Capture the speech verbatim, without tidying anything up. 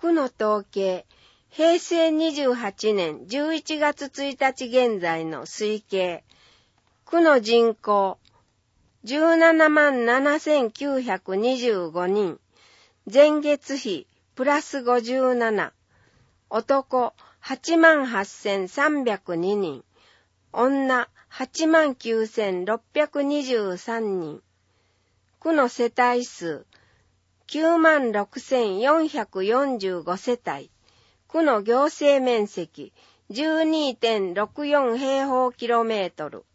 区の統計、へいせいにじゅうはちねんじゅういちがつついたち現在の推計、区の人口、じゅうななまんななせんきゅうひゃくにじゅうごにん、前月比プラスごじゅうなな、男はちまんはっせんさんびゃくににん、女はちまんきゅうせんろっぴゃくにじゅうさんにん、区の世帯数きゅうまんろくせんよんひゃくよんじゅうごせたい、区の行政面積 じゅうにてんろくよん 平方キロメートル、